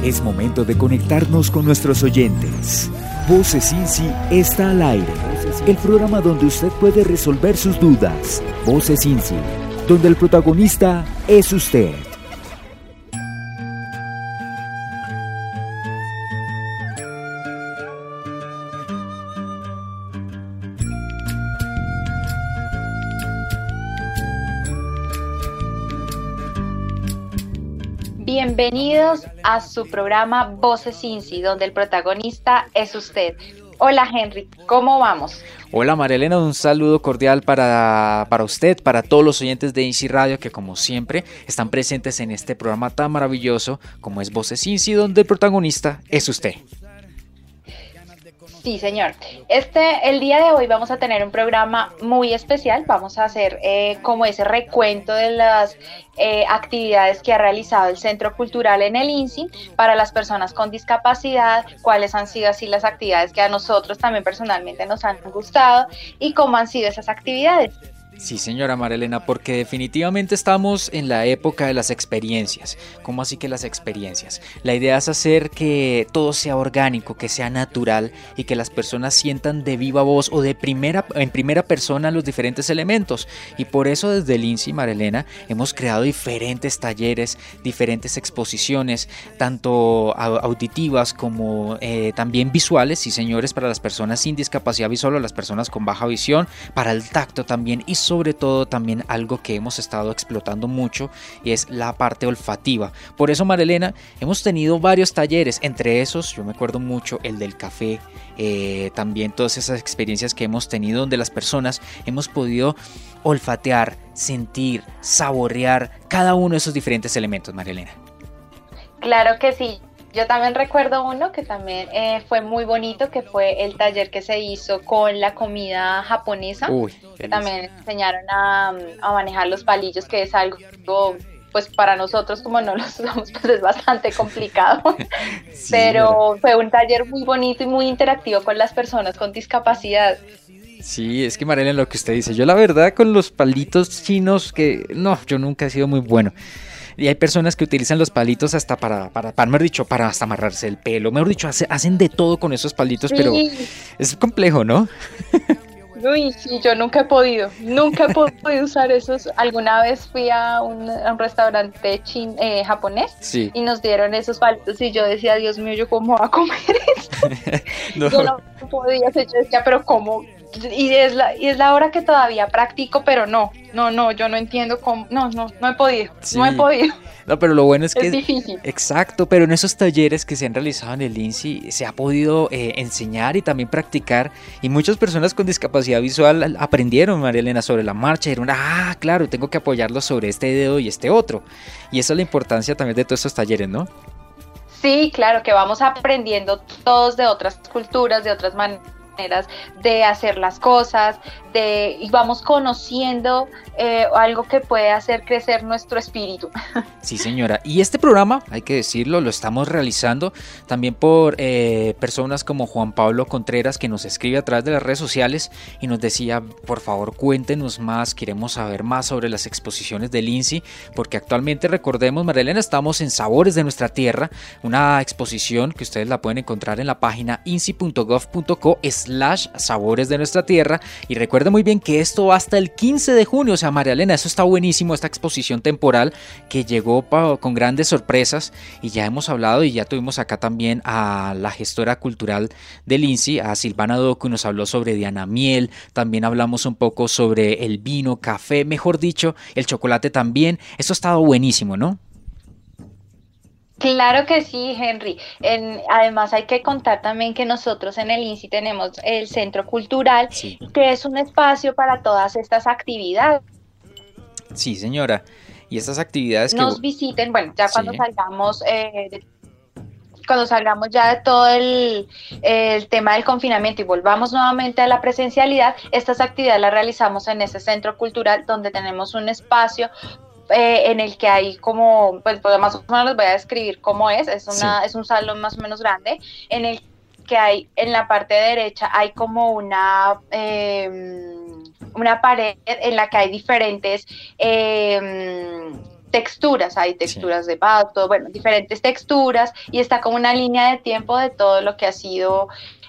Es momento de conectarnos con nuestros oyentes. Voces INSI está al aire. El programa donde usted puede resolver sus dudas. Voces INSI, donde el protagonista es usted. Bienvenidos a su programa Voces INSI, donde el protagonista es usted. Hola Henry, ¿cómo vamos? Hola María Elena, un saludo cordial para usted, para todos los oyentes de INSI Radio que como siempre están presentes en este programa tan maravilloso como es Voces INSI, donde el protagonista es usted. Sí, señor. El día de hoy vamos a tener un programa muy especial. Vamos a hacer como ese recuento de las actividades que ha realizado el Centro Cultural en el INSI para las personas con discapacidad, cuáles han sido así las actividades que a nosotros también personalmente nos han gustado y cómo han sido esas actividades. Sí, señora María Elena, porque definitivamente estamos en la época de las experiencias. ¿Cómo así que las experiencias? La idea es hacer que todo sea orgánico, que sea natural y que las personas sientan de viva voz o en primera persona los diferentes elementos. Y por eso desde el INSI, María Elena, hemos creado diferentes talleres, diferentes exposiciones, tanto auditivas como también visuales, sí señores, para las personas sin discapacidad visual o las personas con baja visión, para el tacto también y sobre todo también algo que hemos estado explotando mucho y es la parte olfativa. Por eso, María Elena, hemos tenido varios talleres, entre esos yo me acuerdo mucho el del café, también todas esas experiencias que hemos tenido donde las personas hemos podido olfatear, sentir, saborear cada uno de esos diferentes elementos, María Elena. Claro que sí. Yo también recuerdo uno que también fue muy bonito, que fue el taller que se hizo con la comida japonesa. Que también enseñaron a manejar los palillos, que es algo, pues para nosotros como no los usamos, pues es bastante complicado. Sí, pero fue un taller muy bonito y muy interactivo con las personas con discapacidad. Sí, es que Mariela, lo que usted dice, yo la verdad con los palitos chinos, que no, yo nunca he sido muy bueno. Y hay personas que utilizan los palitos hasta para mejor dicho, para hasta amarrarse el pelo. Mejor dicho, hacen de todo con esos palitos, sí. Pero es complejo, ¿no? Uy, sí, yo nunca he podido usar esos. Alguna vez fui a un restaurante japonés, sí. Y nos dieron esos palitos y yo decía, Dios mío, ¿yo cómo voy a comer esto? No. Yo no podía hacer, yo decía, pero ¿cómo? Y es la hora que todavía practico, pero no, yo no entiendo cómo, no he podido, sí. No he podido. No, pero lo bueno es que es difícil. Exacto, pero en esos talleres que se han realizado en el INSI se ha podido enseñar y también practicar, y muchas personas con discapacidad visual aprendieron, María Elena, sobre la marcha, y dijeron, claro, tengo que apoyarlo sobre este dedo y este otro, y esa es la importancia también de todos estos talleres, ¿no? Sí, claro, que vamos aprendiendo todos de otras culturas, de otras maneras de hacer las cosas, y vamos conociendo algo que puede hacer crecer nuestro espíritu. Sí, señora, y este programa, hay que decirlo, lo estamos realizando también por personas como Juan Pablo Contreras, que nos escribe a través de las redes sociales y nos decía, por favor cuéntenos más, queremos saber más sobre las exposiciones del INSI, porque actualmente, recordemos, María Elena, estamos en Sabores de Nuestra Tierra, una exposición que ustedes la pueden encontrar en la página insi.gov.co/Sabores de Nuestra Tierra, y recuerden muy bien que esto va hasta el 15 de junio, o sea, María Elena, eso está buenísimo, esta exposición temporal que llegó con grandes sorpresas, y ya hemos hablado y ya tuvimos acá también a la gestora cultural del INSI, a Silvana Docu, nos habló sobre Diana Miel, también hablamos un poco sobre el vino, café, mejor dicho, el chocolate también, esto ha estado buenísimo, ¿no? Claro que sí, Henry. Además hay que contar también que nosotros en el INSI tenemos el Centro Cultural, sí. Que es un espacio para todas estas actividades. Sí, señora. Y estas actividades nos visiten, bueno, ya cuando sí. salgamos ya de todo el tema del confinamiento y volvamos nuevamente a la presencialidad, estas actividades las realizamos en ese Centro Cultural donde tenemos un espacio en el que hay como, pues más o menos les voy a describir cómo es un salón más o menos grande, en el que hay, en la parte derecha hay como una pared en la que hay diferentes texturas, hay texturas de pasto, bueno, diferentes texturas, y está como una línea de tiempo de todo lo que ha sido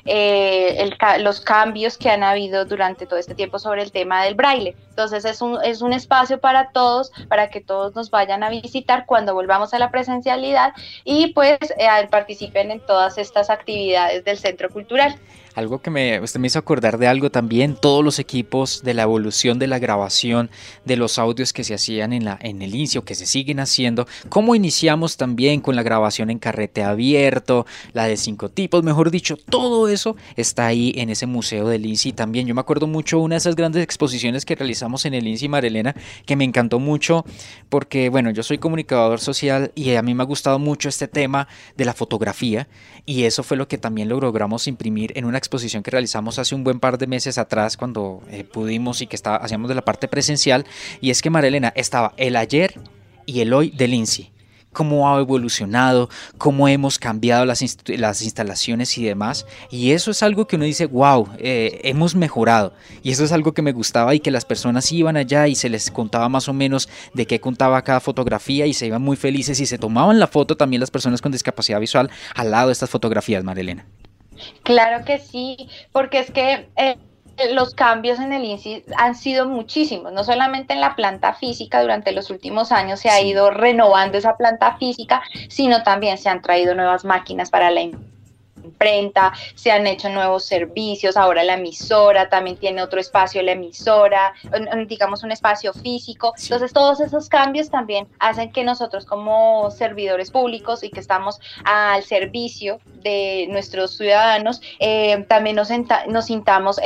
los cambios que han habido durante todo este tiempo sobre el tema del braille. Entonces es un espacio para todos, para que todos nos vayan a visitar cuando volvamos a la presencialidad y pues participen en todas estas actividades del Centro Cultural. Algo que usted me hizo acordar de algo también, todos los equipos de la evolución de la grabación de los audios que se hacían en el INSI o que se siguen haciendo, cómo iniciamos también con la grabación en carrete abierto, la de 5 tipos, mejor dicho, todo eso está ahí en ese museo del INSI también. Yo me acuerdo mucho una de esas grandes exposiciones que realizamos en el INSI, Marilena, que me encantó mucho porque, bueno, yo soy comunicador social y a mí me ha gustado mucho este tema de la fotografía y eso fue lo que también logramos imprimir en una exposición que realizamos hace un buen par de meses atrás cuando pudimos y que hacíamos de la parte presencial, y es que Marilena estaba el ayer y el hoy del INSI, cómo ha evolucionado, cómo hemos cambiado las instalaciones y demás, y eso es algo que uno dice, wow, hemos mejorado, y eso es algo que me gustaba y que las personas iban allá y se les contaba más o menos de qué contaba cada fotografía y se iban muy felices y se tomaban la foto también las personas con discapacidad visual al lado de estas fotografías, Marilena. Claro que sí, porque es que los cambios en el INSI han sido muchísimos, no solamente en la planta física, durante los últimos años se ha ido renovando esa planta física, sino también se han traído nuevas máquinas para la imprenta, se han hecho nuevos servicios, ahora la emisora también tiene otro espacio, la emisora, digamos un espacio físico, entonces todos esos cambios también hacen que nosotros como servidores públicos y que estamos al servicio de nuestros ciudadanos, también nos sintamos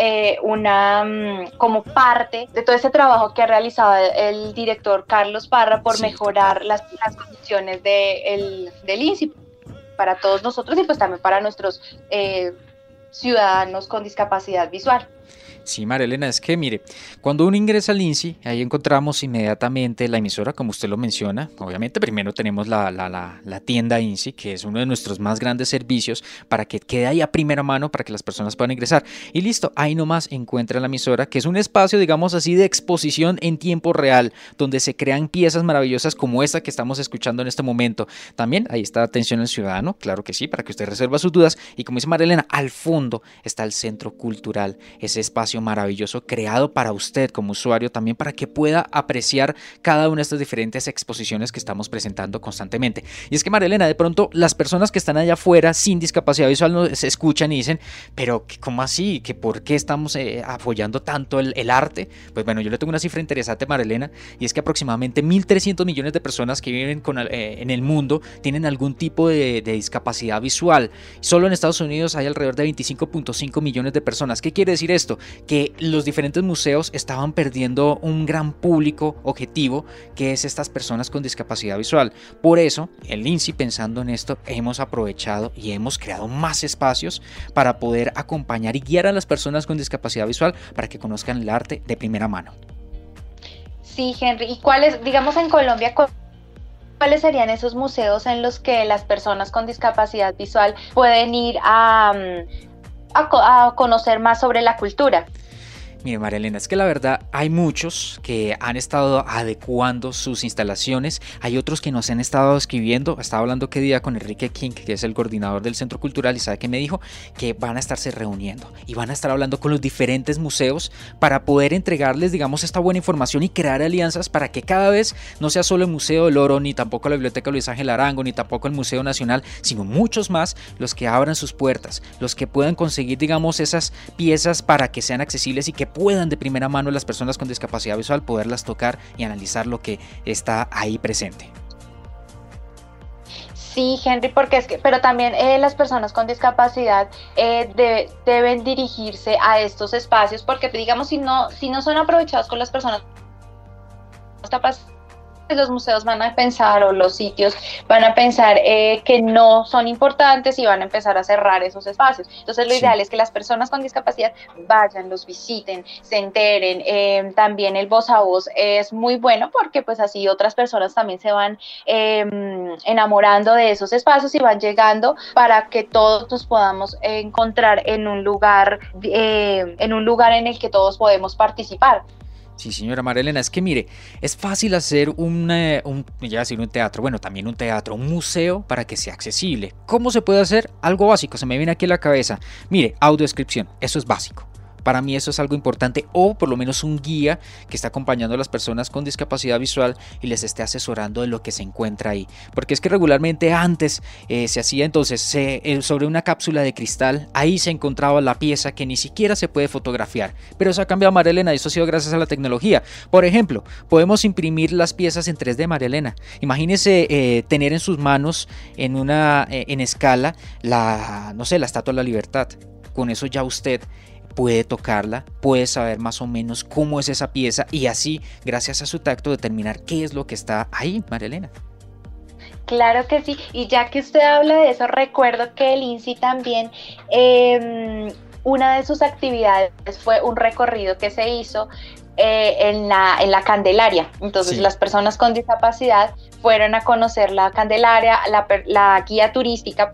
como parte de todo ese trabajo que ha realizado el director Carlos Parra por mejorar las condiciones del INSI para todos nosotros y pues también para nuestros ciudadanos con discapacidad visual. Sí, Marilena, es que mire, cuando uno ingresa al INSI, ahí encontramos inmediatamente la emisora, como usted lo menciona. Obviamente primero tenemos la tienda INSI, que es uno de nuestros más grandes servicios para que quede ahí a primera mano para que las personas puedan ingresar. Y listo, ahí nomás encuentra la emisora, que es un espacio, digamos así, de exposición en tiempo real, donde se crean piezas maravillosas como esta que estamos escuchando en este momento. También ahí está Atención al Ciudadano, claro que sí, para que usted resuelva sus dudas. Y como dice Marilena, al fondo está el Centro Cultural, ese espacio maravilloso creado para usted como usuario también para que pueda apreciar cada una de estas diferentes exposiciones que estamos presentando constantemente. Y es que Marilena, de pronto las personas que están allá afuera sin discapacidad visual nos escuchan y dicen, pero ¿cómo así? ¿Que por qué estamos apoyando tanto el arte? Pues bueno, yo le tengo una cifra interesante, Marilena, y es que aproximadamente 1.300 millones de personas que viven en el mundo tienen algún tipo de discapacidad visual. Solo en Estados Unidos hay alrededor de 25.5 millones de personas. ¿Qué quiere decir esto? Que los diferentes museos estaban perdiendo un gran público objetivo, que es estas personas con discapacidad visual. Por eso, el INSI, pensando en esto, hemos aprovechado y hemos creado más espacios para poder acompañar y guiar a las personas con discapacidad visual para que conozcan el arte de primera mano. Sí, Henry, ¿y cuáles, digamos en Colombia, cuáles serían esos museos en los que las personas con discapacidad visual pueden ir a conocer más sobre la cultura? Mire, Marilena, es que la verdad hay muchos que han estado adecuando sus instalaciones, hay otros que nos han estado escribiendo. Estaba hablando qué día con Enrique King, que es el coordinador del Centro Cultural, y sabe que me dijo que van a estarse reuniendo y van a estar hablando con los diferentes museos para poder entregarles, digamos, esta buena información y crear alianzas para que cada vez no sea solo el Museo del Oro, ni tampoco la Biblioteca Luis Ángel Arango, ni tampoco el Museo Nacional, sino muchos más los que abran sus puertas, los que puedan conseguir, digamos, esas piezas para que sean accesibles y que puedan de primera mano las personas con discapacidad visual poderlas tocar y analizar lo que está ahí presente. Sí, Henry, pero también las personas con discapacidad deben dirigirse a estos espacios, porque digamos si no son aprovechados con las personas con discapacidad, los museos van a pensar, o los sitios van a pensar que no son importantes y van a empezar a cerrar esos espacios. Entonces lo ideal es que las personas con discapacidad vayan, los visiten, se enteren. También el voz a voz es muy bueno, porque pues así otras personas también se van enamorando de esos espacios y van llegando para que todos nos podamos encontrar en un lugar en el que todos podemos participar. Sí, señora María Elena, es que mire, es fácil hacer ya decir un teatro, bueno, también un teatro, un museo para que sea accesible. ¿Cómo se puede hacer? Algo básico, se me viene aquí a la cabeza. Mire, audiodescripción, eso es básico. Para mí eso es algo importante, o por lo menos un guía que está acompañando a las personas con discapacidad visual y les esté asesorando de lo que se encuentra ahí. Porque es que regularmente antes se hacía entonces sobre una cápsula de cristal, ahí se encontraba la pieza que ni siquiera se puede fotografiar. Pero eso ha cambiado, María Elena, y eso ha sido gracias a la tecnología. Por ejemplo, podemos imprimir las piezas en 3D, María Elena. Imagínese tener en sus manos en escala la Estatua de la Libertad. Con eso ya usted puede tocarla, puede saber más o menos cómo es esa pieza y así, gracias a su tacto, determinar qué es lo que está ahí, María Elena. Claro que sí, y ya que usted habla de eso, recuerdo que el INSI también, una de sus actividades fue un recorrido que se hizo en la Candelaria. Entonces sí, las personas con discapacidad fueron a conocer la Candelaria, la guía turística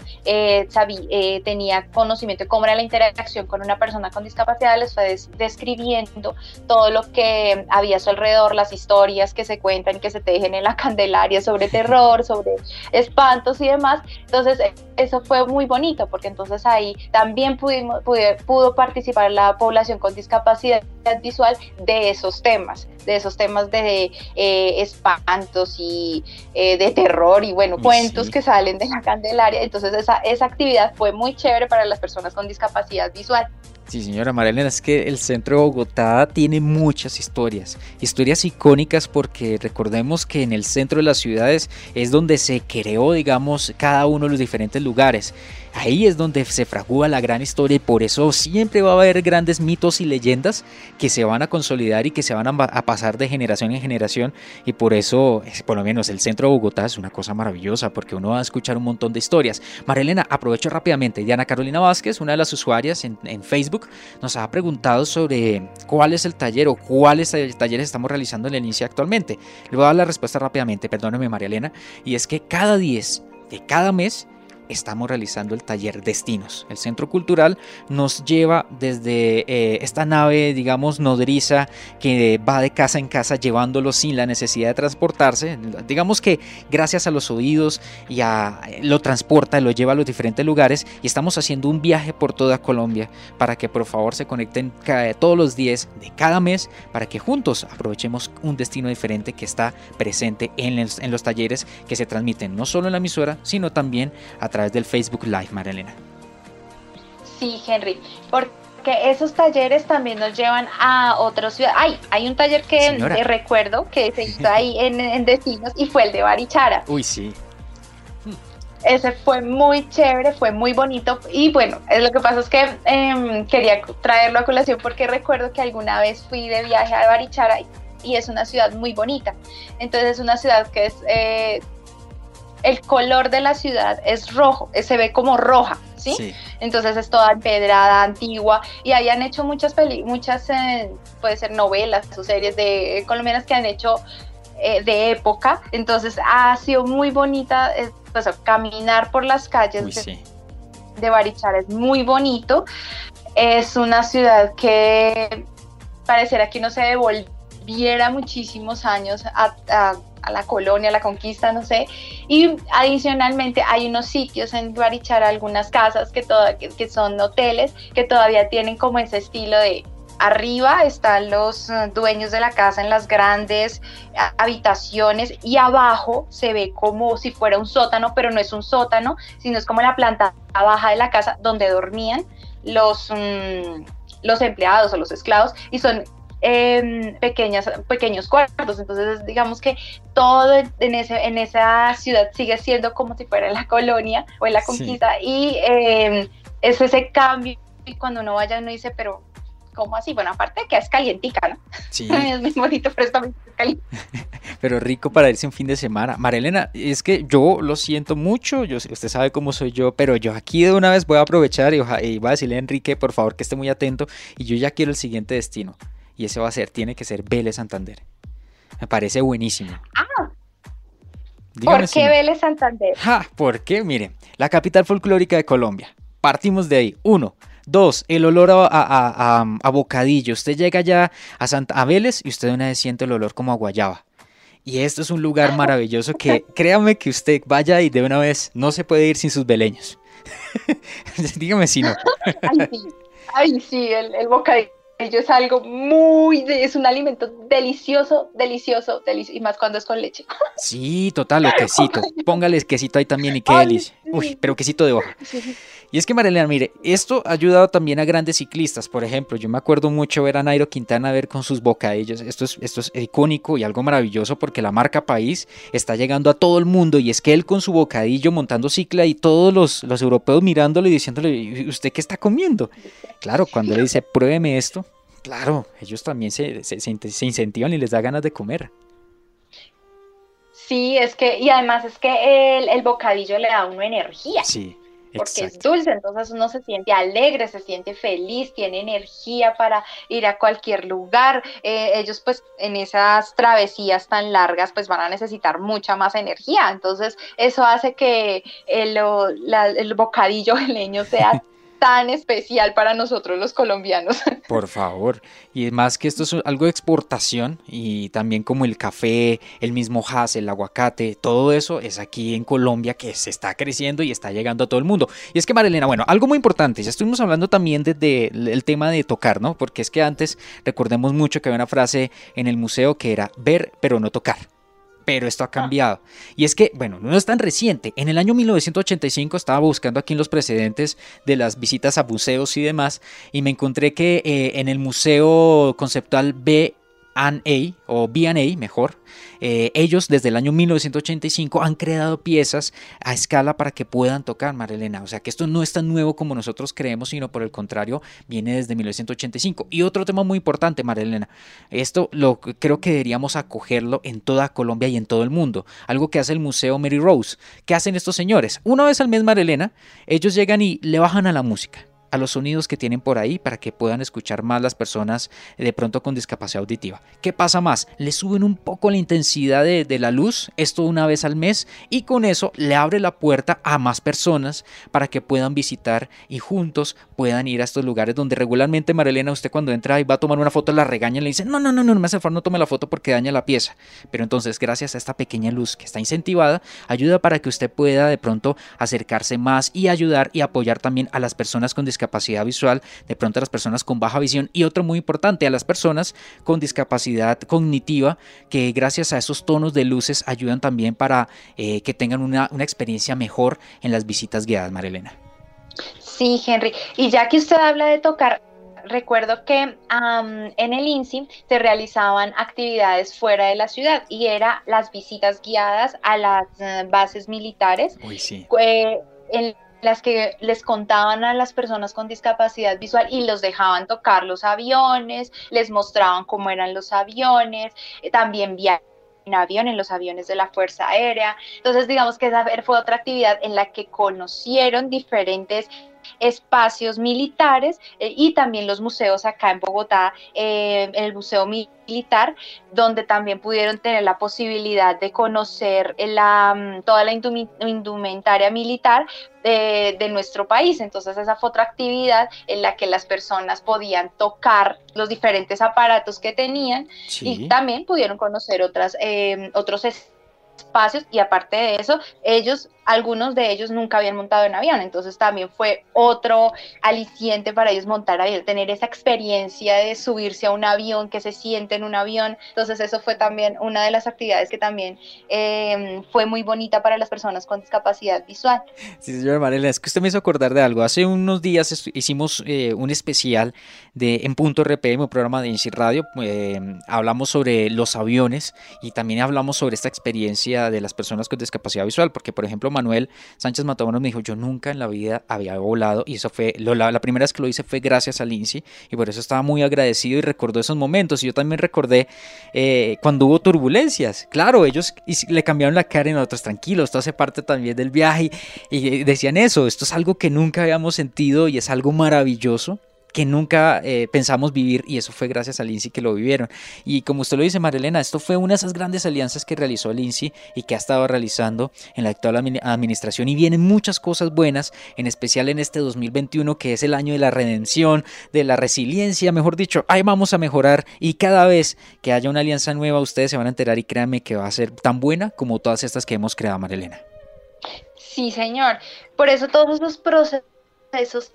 tenía conocimiento de cómo era la interacción con una persona con discapacidad, les fue describiendo todo lo que había a su alrededor, las historias que se cuentan, que se tejen en la Candelaria sobre terror, sobre espantos y demás. Entonces eso fue muy bonito, porque entonces ahí también pudo participar la población con discapacidad visual de esos temas de espantos y de terror y bueno, cuentos que salen de la Candelaria. Entonces esa actividad fue muy chévere para las personas con discapacidad visual. Sí, señora María Elena, es que el centro de Bogotá tiene muchas historias icónicas, porque recordemos que en el centro de las ciudades es donde se creó, digamos, cada uno de los diferentes lugares. Ahí es donde se fragúa la gran historia y por eso siempre va a haber grandes mitos y leyendas que se van a consolidar y que se van a pasar de generación en generación, y por eso, por lo menos el centro de Bogotá es una cosa maravillosa porque uno va a escuchar un montón de historias. María Elena, aprovecho rápidamente, Diana Carolina Vázquez, una de las usuarias en Facebook, nos ha preguntado sobre cuál es el taller o cuáles talleres estamos realizando en el INSI actualmente. Le voy a dar la respuesta rápidamente, perdóneme María Elena, y es que cada 10 de cada mes estamos realizando el taller Destinos. El Centro Cultural nos lleva desde esta nave, digamos, nodriza que va de casa en casa llevándolos sin la necesidad de transportarse. Digamos que gracias a los oídos lo transporta, lo lleva a los diferentes lugares y estamos haciendo un viaje por toda Colombia para que por favor se conecten todos los 10 de cada mes para que juntos aprovechemos un destino diferente que está presente en los talleres que se transmiten no solo en la emisora, sino también a través del Facebook Live, María Elena. Sí, Henry, porque esos talleres también nos llevan a otras ciudades. Hay un taller que recuerdo que se hizo ahí en Destinos y fue el de Barichara. Uy, sí. Ese fue muy chévere, fue muy bonito y bueno, lo que pasa es que quería traerlo a colación porque recuerdo que alguna vez fui de viaje a Barichara y es una ciudad muy bonita. Entonces es una ciudad que es... el color de la ciudad es rojo, se ve como roja, ¿sí? Sí. Entonces es toda empedrada, antigua, y ahí han hecho muchas puede ser novelas o series colombianas que han hecho de época. Entonces ha sido muy bonita, pues caminar por las calles de Barichara es muy bonito. Es una ciudad que pareciera que no se devolviera muchísimos años a la colonia, a la conquista, no sé, y adicionalmente hay unos sitios en Barichara, algunas casas que son hoteles, que todavía tienen como ese estilo de arriba están los dueños de la casa en las grandes habitaciones y abajo se ve como si fuera un sótano, pero no es un sótano, sino es como la planta baja de la casa donde dormían los empleados o los esclavos, y son pequeños cuartos. Entonces digamos que todo en esa ciudad sigue siendo como si fuera la colonia o en la conquista, y es ese cambio, y cuando uno vaya uno dice, pero ¿cómo así? Bueno, aparte de que es calientica, ¿no? Sí. Es muy bonito, pero está muy caliente. Pero rico para irse un fin de semana. María Elena, es que yo lo siento mucho, usted sabe cómo soy yo, pero yo aquí de una vez voy a aprovechar y voy a decirle a Enrique, por favor, que esté muy atento, y yo ya quiero el siguiente destino. Y ese tiene que ser Vélez Santander. Me parece buenísimo. Dígame. ¿Por qué Vélez Santander? ¿Por qué? Mire, la capital folclórica de Colombia. Partimos de ahí. 1. 2, el olor a bocadillo. Usted llega ya a Vélez y usted de una vez siente el olor como a guayaba. Y esto es un lugar maravilloso que créame que usted vaya y de una vez no se puede ir sin sus veleños. Dígame si no. Ay, sí, el bocadillo es algo es un alimento delicioso, y más cuando es con leche. Sí, total, o quesito. Póngale quesito ahí también y qué delicia. Uy, pero quesito de hoja. Sí. Y es que Marilena, mire, esto ha ayudado también a grandes ciclistas. Por ejemplo, yo me acuerdo mucho ver a Nairo Quintana ver con sus bocadillos. Esto es icónico y algo maravilloso porque la marca País está llegando a todo el mundo. Y es que él con su bocadillo montando cicla y todos los europeos mirándole y diciéndole, ¿usted qué está comiendo? Claro, cuando le dice, pruébeme esto, claro, ellos también se incentivan y les da ganas de comer. Sí, y además es que el bocadillo le da a uno energía. Sí. Porque Exacto. es dulce, entonces uno se siente alegre, se siente feliz, tiene energía para ir a cualquier lugar. Ellos pues en esas travesías tan largas pues van a necesitar mucha más energía, entonces eso hace que el bocadillo veleño sea tan especial para nosotros los colombianos. Por favor, y más que esto es algo de exportación y también como el café, el mismo jas, el aguacate, todo eso es aquí en Colombia que se está creciendo y está llegando a todo el mundo. Y es que Marilena, bueno, algo muy importante, ya estuvimos hablando también desde el tema de tocar, ¿no? Porque es que antes recordemos mucho que había una frase en el museo que era ver pero no tocar. Pero esto ha cambiado. Y es que, bueno, no es tan reciente. En el año 1985 estaba buscando aquí en los precedentes de las visitas a museos y demás, y me encontré que en el Museo Conceptual B&A, o B&A mejor, ellos desde el año 1985 han creado piezas a escala para que puedan tocar, Marilena. O sea que esto no es tan nuevo como nosotros creemos, sino por el contrario, viene desde 1985. Y otro tema muy importante, Marilena, esto creo que deberíamos acogerlo en toda Colombia y en todo el mundo. Algo que hace el Museo Mary Rose. ¿Qué hacen estos señores? Una vez al mes, Marilena, ellos llegan y le bajan a la música, a los sonidos que tienen por ahí para que puedan escuchar más las personas de pronto con discapacidad auditiva. ¿Qué pasa más? Le suben un poco la intensidad de la luz, esto una vez al mes, y con eso le abre la puerta a más personas para que puedan visitar y juntos puedan ir a estos lugares donde regularmente, Marilena, usted cuando entra y va a tomar una foto la regaña y le dice no me hace favor, no tome la foto porque daña la pieza. Pero entonces gracias a esta pequeña luz que está incentivada, ayuda para que usted pueda de pronto acercarse más y ayudar y apoyar también a las personas con discapacidad visual, de pronto a las personas con baja visión, y otro muy importante, a las personas con discapacidad cognitiva, que gracias a esos tonos de luces ayudan también para que tengan una experiencia mejor en las visitas guiadas, Marilena. Sí, Henry, y ya que usted habla de tocar, recuerdo que en el INSI se realizaban actividades fuera de la ciudad y era las visitas guiadas a las bases militares. Uy, sí. En las que les contaban a las personas con discapacidad visual y los dejaban tocar los aviones, les mostraban cómo eran los aviones, también viajaban en avión, en los aviones de la Fuerza Aérea. Entonces, digamos que esa fue otra actividad en la que conocieron diferentes espacios militares y también los museos acá en Bogotá, el Museo Militar, donde también pudieron tener la posibilidad de conocer toda la indumentaria militar de nuestro país. Entonces esa fue otra actividad en la que las personas podían tocar los diferentes aparatos que tenían. Sí. Y también pudieron conocer otros espacios, y aparte de eso, algunos de ellos nunca habían montado en avión, entonces también fue otro aliciente para ellos montar avión, tener esa experiencia de subirse a un avión, que se siente en un avión. Entonces eso fue también una de las actividades que también fue muy bonita para las personas con discapacidad visual. Sí, señora Marilena, es que usted me hizo acordar de algo. Hace unos días hicimos un especial en Punto RPM, un programa de INSI Radio. Hablamos sobre los aviones y también hablamos sobre esta experiencia de las personas con discapacidad visual, porque por ejemplo Manuel Sánchez Matamoros me dijo, yo nunca en la vida había volado, y eso fue, la primera vez que lo hice fue gracias al INSI, y por eso estaba muy agradecido y recordó esos momentos. Y yo también recordé cuando hubo turbulencias, claro, ellos le cambiaron la cara y nosotros tranquilos, esto hace parte también del viaje, y decían eso, esto es algo que nunca habíamos sentido y es algo maravilloso que nunca pensamos vivir, y eso fue gracias al INSI que lo vivieron. Y como usted lo dice, María Elena, esto fue una de esas grandes alianzas que realizó el INSI y que ha estado realizando en la actual administración, y vienen muchas cosas buenas, en especial en este 2021, que es el año de la redención, de la resiliencia, mejor dicho. Ahí vamos a mejorar, y cada vez que haya una alianza nueva ustedes se van a enterar, y créanme que va a ser tan buena como todas estas que hemos creado, María Elena. Sí, señor. Por eso todos esos procesos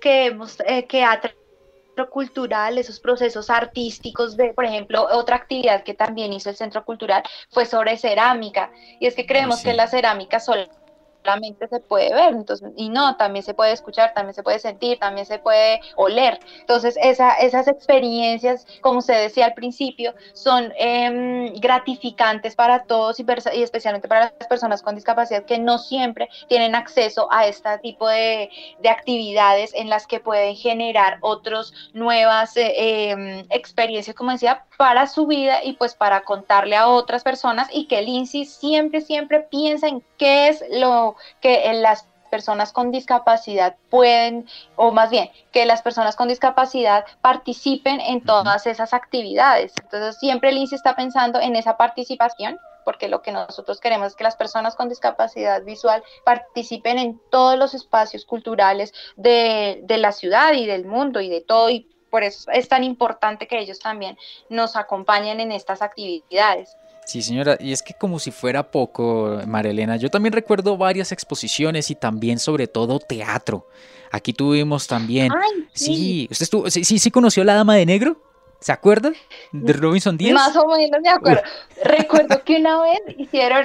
que ha cultural, esos procesos artísticos por ejemplo, otra actividad que también hizo el Centro Cultural fue sobre cerámica, y es que creemos que la cerámica solamente se puede ver, entonces, y no, también se puede escuchar, también se puede sentir, también se puede oler. Entonces esas experiencias, como usted decía al principio, son gratificantes para todos y especialmente para las personas con discapacidad que no siempre tienen acceso a este tipo de actividades en las que pueden generar otras nuevas experiencias, como decía, para su vida y pues para contarle a otras personas, y que el INSI siempre piensa en qué es lo que las personas con discapacidad pueden, o más bien, que las personas con discapacidad participen en todas esas actividades. Entonces siempre el INSI está pensando en esa participación, porque lo que nosotros queremos es que las personas con discapacidad visual participen en todos los espacios culturales de la ciudad y del mundo y de todo, y por eso es tan importante que ellos también nos acompañen en estas actividades. Sí, señora, y es que como si fuera poco, María Elena, yo también recuerdo varias exposiciones y también sobre todo teatro. Aquí tuvimos también... Ay, sí. ¿Usted estuvo, sí conoció a la Dama de Negro? ¿Se acuerda de Robinson Díaz? Más o menos me acuerdo. Recuerdo que una vez hicieron,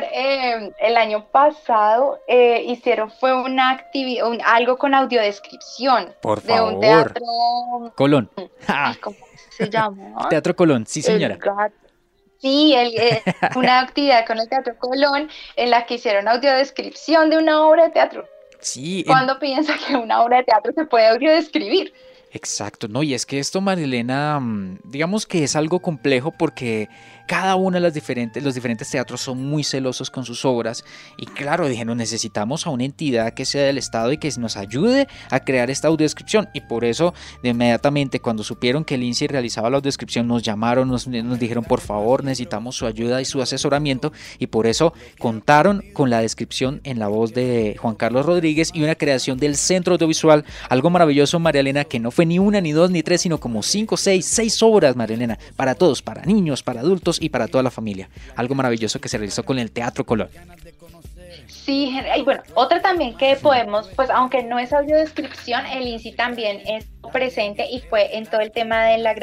el año pasado, fue una actividad, algo con audiodescripción. Por favor. De un teatro... Colón. ¿Cómo se llama? Teatro Colón, sí, señora. Sí, una actividad con el Teatro Colón en la que hicieron audiodescripción de una obra de teatro. Sí. ¿Cuándo piensa que una obra de teatro se puede audiodescribir? Exacto, no, y es que esto, María Elena, digamos que es algo complejo porque cada uno de los diferentes teatros son muy celosos con sus obras, y claro, dijeron, necesitamos a una entidad que sea del Estado y que nos ayude a crear esta audiodescripción, y por eso de inmediatamente cuando supieron que el INSI realizaba la audiodescripción nos llamaron, nos dijeron, por favor, necesitamos su ayuda y su asesoramiento, y por eso contaron con la descripción en la voz de Juan Carlos Rodríguez y una creación del Centro Audiovisual, algo maravilloso, María Elena, que no fue ni una, ni dos, ni tres, sino como 5, 6 obras, María Elena, para todos, para niños, para adultos y para toda la familia. Algo maravilloso que se realizó con el Teatro Colón. Sí, y bueno, otra también que podemos, pues aunque no es audiodescripción, el INSI también es presente y fue en todo el tema de la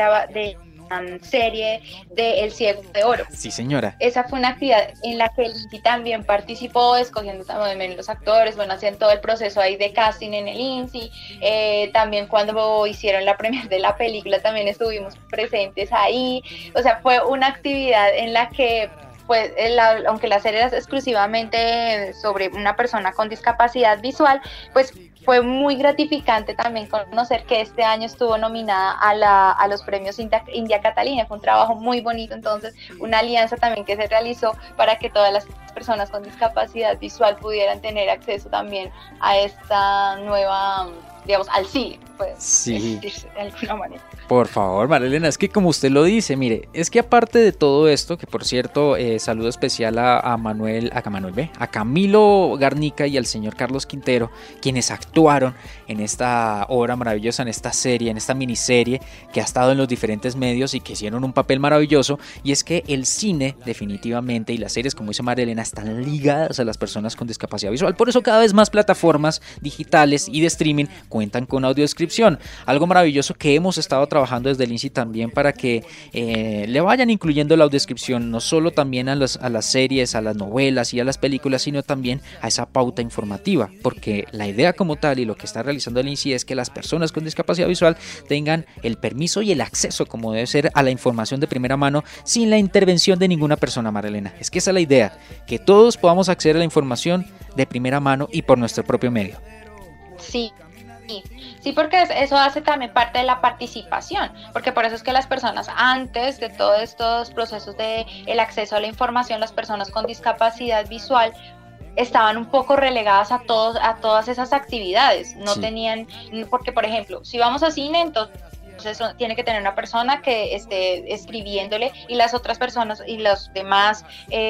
serie de El Ciego de Oro. Sí, señora. Esa fue una actividad en la que el INSI también participó, escogiendo también los actores, bueno, hacían todo el proceso ahí de casting en el INSI. También cuando hicieron la premiere de la película también estuvimos presentes ahí. O sea, fue una actividad en la que, pues, aunque la serie era exclusivamente sobre una persona con discapacidad visual, pues fue muy gratificante también conocer que este año estuvo nominada a los premios India Catalina. Fue un trabajo muy bonito, entonces una alianza también que se realizó para que todas las personas con discapacidad visual pudieran tener acceso también a esta nueva, digamos, al cine, pues, sí, de alguna manera. Por favor, María Elena, es que como usted lo dice, mire, es que aparte de todo esto, que por cierto, saludo especial a Camilo Garnica y al señor Carlos Quintero, quienes actuaron en esta obra maravillosa, en esta serie, en esta miniserie que ha estado en los diferentes medios y que hicieron un papel maravilloso. Y es que el cine definitivamente y las series, como dice María Elena, están ligadas a las personas con discapacidad visual. Por eso cada vez más plataformas digitales y de streaming cuentan con audiodescripción, algo maravilloso que hemos estado trabajando desde el INSI también para que le vayan incluyendo la audiodescripción no solo también a las series, a las novelas y a las películas, sino también a esa pauta informativa, porque la idea como tal y lo que está realizando el INSI es que las personas con discapacidad visual tengan el permiso y el acceso, como debe ser, a la información de primera mano sin la intervención de ninguna persona, María Elena. Es que esa es la idea, que todos podamos acceder a la información de primera mano y por nuestro propio medio. Sí, porque eso hace también parte de la participación, porque por eso es que las personas, antes de todos estos procesos de el acceso a la información, las personas con discapacidad visual estaban un poco relegadas a todas esas actividades, no tenían, porque por ejemplo, si vamos a cine, entonces tiene que tener una persona que esté escribiéndole, y las otras personas y los demás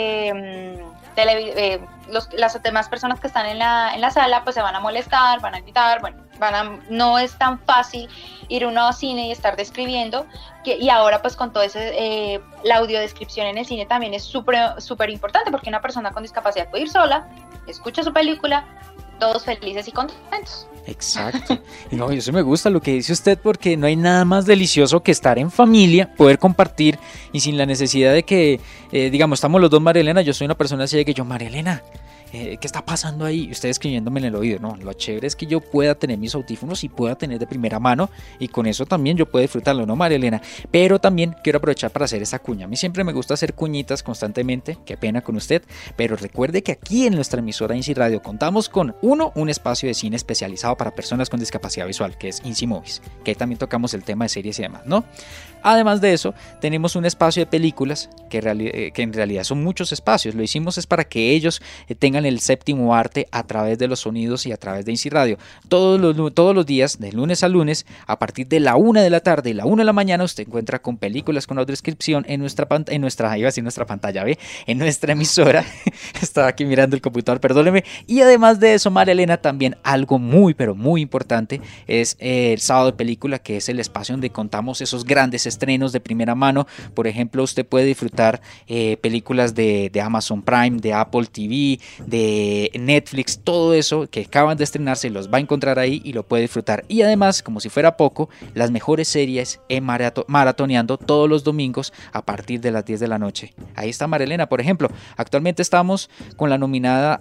las demás personas que están en la sala pues se van a molestar, van a gritar, bueno, no es tan fácil ir uno a cine y estar describiendo, y ahora pues con todo ese, la audiodescripción en el cine también es súper importante, porque una persona con discapacidad puede ir sola, escucha su película, todos felices y contentos. Exacto. No, eso me gusta lo que dice usted, porque no hay nada más delicioso que estar en familia, poder compartir y sin la necesidad de que, digamos, estamos los dos, María Elena, yo soy una persona así de que yo, María Elena, ¿qué está pasando ahí? Usted escribiéndome en el oído. No, lo chévere es que yo pueda tener mis audífonos y pueda tener de primera mano, y con eso también yo puedo disfrutarlo, ¿no, María Elena? Pero también quiero aprovechar para hacer esa cuña. A mí siempre me gusta hacer cuñitas constantemente, qué pena con usted, pero recuerde que aquí en nuestra emisora INSI Radio contamos con un espacio de cine especializado para personas con discapacidad visual, que es INSI Movies, que ahí también tocamos el tema de series y demás, ¿no? Además de eso, tenemos un espacio de películas que en realidad son muchos espacios. Lo hicimos es para que ellos tengan el séptimo arte a través de los sonidos y a través de INSI Radio. Todos los días, de lunes a lunes, a partir de la 1 de la tarde y la 1 de la mañana, usted encuentra con películas con audiodescripción en nuestra pantalla, ¿ve? En nuestra emisora. Estaba aquí mirando el computador, perdóneme. Y además de eso, María Elena, también algo muy, pero muy importante es el sábado de película, que es el espacio donde contamos esos grandes estrenos de primera mano. Por ejemplo, usted puede disfrutar películas de Amazon Prime, de Apple TV, de Netflix, todo eso que acaban de estrenarse los va a encontrar ahí y lo puede disfrutar. Y además, como si fuera poco, las mejores series maratoneando todos los domingos a partir de las 10 de la noche. Ahí está María Elena, por ejemplo. Actualmente estamos con la nominada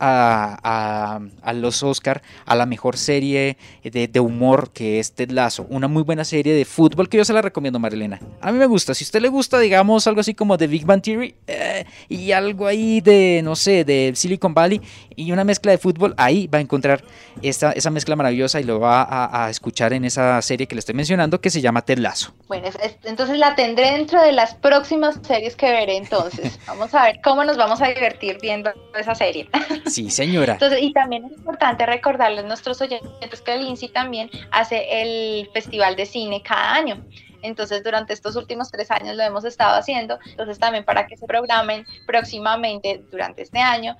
a los Oscar a la mejor serie de humor, que es Ted Lasso, una muy buena serie de fútbol que yo se la recomiendo, María Elena. A mí me gusta. Si a usted le gusta, digamos, algo así como The Big Bang Theory y algo ahí de, no sé, de Silicon Valley y una mezcla de fútbol, ahí va a encontrar esa mezcla maravillosa y lo va a escuchar en esa serie que le estoy mencionando, que se llama Ted Lasso. Bueno, entonces la tendré dentro de las próximas series que veré entonces. Vamos a ver cómo nos vamos a divertir viendo esa serie. Sí, señora. Entonces, y también es importante recordarles a nuestros oyentes que el INSI también hace el Festival de Cine cada año. Entonces, durante estos últimos 3 años lo hemos estado haciendo. Entonces, también para que se programen próximamente durante este año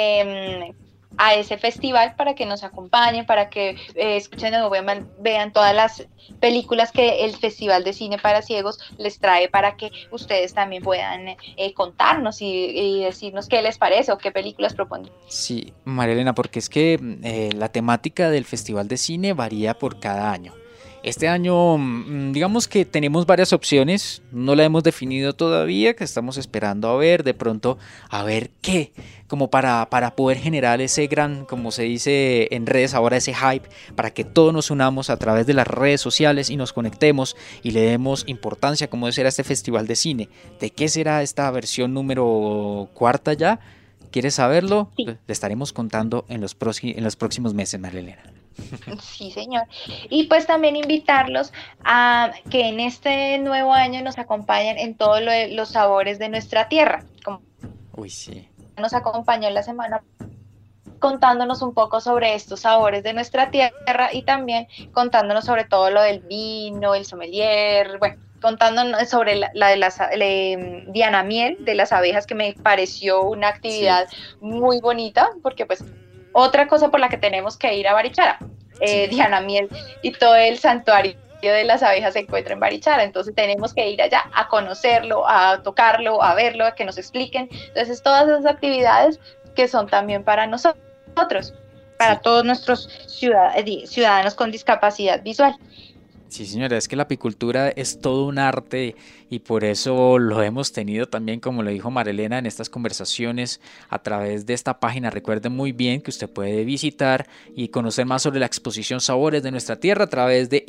a ese festival, para que nos acompañen, para que escuchen o vean todas las películas que el Festival de Cine para Ciegos les trae, para que ustedes también puedan contarnos y decirnos qué les parece o qué películas proponen. Sí, María Elena, porque es que la temática del Festival de Cine varía por cada año. Este año, digamos que tenemos varias opciones, no la hemos definido todavía, que estamos esperando a ver, de pronto a ver qué, como para poder generar ese gran, como se dice en redes ahora, ese hype, para que todos nos unamos a través de las redes sociales y nos conectemos y le demos importancia, como será este Festival de Cine. ¿De qué será esta versión número 4 ya? ¿Quieres saberlo? Sí. Le estaremos contando en los próximos meses, María Elena. Sí, señor. Y pues también invitarlos a que en este nuevo año nos acompañen en todos los sabores de nuestra tierra. Uy, sí. Nos acompañó la semana contándonos un poco sobre estos sabores de nuestra tierra y también contándonos sobre todo lo del vino, el sommelier, bueno, contándonos sobre la de Diana Miel de las abejas, que me pareció una actividad muy bonita, porque pues otra cosa por la que tenemos que ir a Barichara, Diana Miel y todo el santuario de las abejas se encuentra en Barichara, entonces tenemos que ir allá a conocerlo, a tocarlo, a verlo, a que nos expliquen. Entonces todas esas actividades que son también para nosotros, para todos nuestros ciudadanos con discapacidad visual. Sí, señora, es que la apicultura es todo un arte y por eso lo hemos tenido también, como lo dijo María Elena, en estas conversaciones a través de esta página. Recuerde muy bien que usted puede visitar y conocer más sobre la exposición Sabores de Nuestra Tierra a través de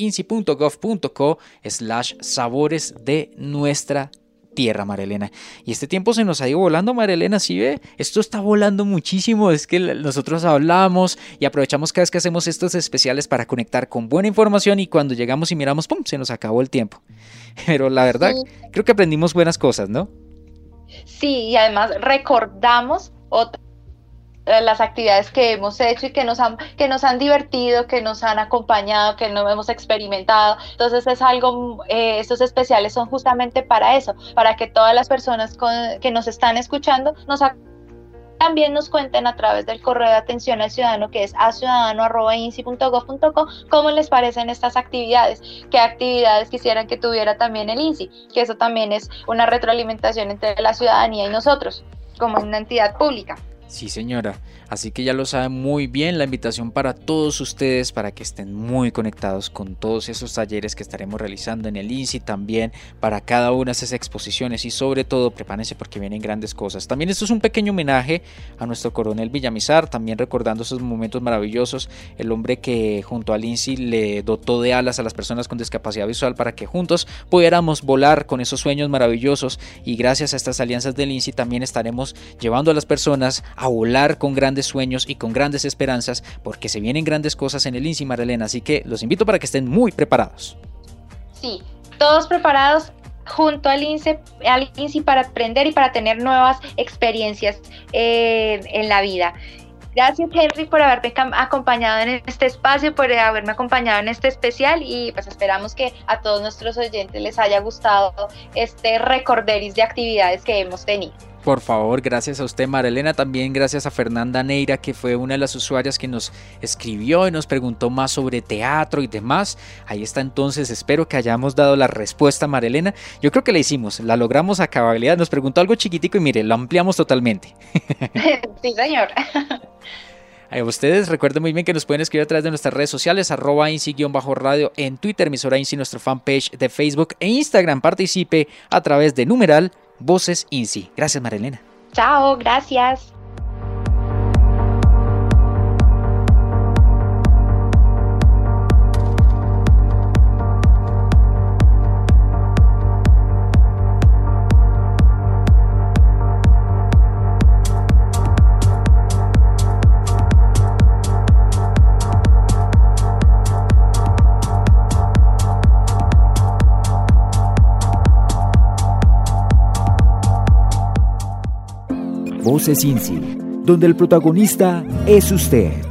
insi.gov.co/sabores de nuestra tierra, María Elena. Y este tiempo se nos ha ido volando, María Elena, ¿sí ve? Esto está volando muchísimo, es que nosotros hablamos y aprovechamos cada vez que hacemos estos especiales para conectar con buena información y cuando llegamos y miramos, ¡pum!, se nos acabó el tiempo. Pero la verdad, creo que aprendimos buenas cosas, ¿no? Sí, y además recordamos las actividades que hemos hecho y que nos han divertido, que nos han acompañado, que no hemos experimentado. Entonces es algo, estos especiales son justamente para eso, para que todas las personas que nos están escuchando también nos cuenten a través del correo de atención al ciudadano, que es aciudadano@insi.gov.co, cómo les parecen estas actividades, qué actividades quisieran que tuviera también el INSI, que eso también es una retroalimentación entre la ciudadanía y nosotros, como una entidad pública. Sí, señora. Así que ya lo saben muy bien, la invitación para todos ustedes para que estén muy conectados con todos esos talleres que estaremos realizando en el INSI, también para cada una de esas exposiciones y sobre todo prepárense porque vienen grandes cosas. También esto es un pequeño homenaje a nuestro coronel Villamizar, también recordando esos momentos maravillosos, el hombre que junto al INSI le dotó de alas a las personas con discapacidad visual para que juntos pudiéramos volar con esos sueños maravillosos, y gracias a estas alianzas del INSI también estaremos llevando a las personas a volar con grandes sueños y con grandes esperanzas, porque se vienen grandes cosas en el INSI, Marilena, así que los invito para que estén muy preparados. Sí, todos preparados junto al INSI para aprender y para tener nuevas experiencias en la vida. Gracias, Henry, por haberme acompañado en este espacio, por haberme acompañado en este especial, y pues esperamos que a todos nuestros oyentes les haya gustado este recorderis de actividades que hemos tenido. Por favor, gracias a usted, Marilena, también gracias a Fernanda Neira, que fue una de las usuarias que nos escribió y nos preguntó más sobre teatro y demás. Ahí está, entonces espero que hayamos dado la respuesta, Marilena. Yo creo que la hicimos, la logramos a cabalidad, nos preguntó algo chiquitico y mire, lo ampliamos totalmente. Sí, señor. A ustedes recuerden muy bien que nos pueden escribir a través de nuestras redes sociales, @INSI_radio en Twitter, emisora INSI, nuestro fanpage de Facebook e Instagram. Participe a través de numeral Voces INSI. Gracias, Marilena. Chao, gracias. Voces INSI, donde el protagonista es usted.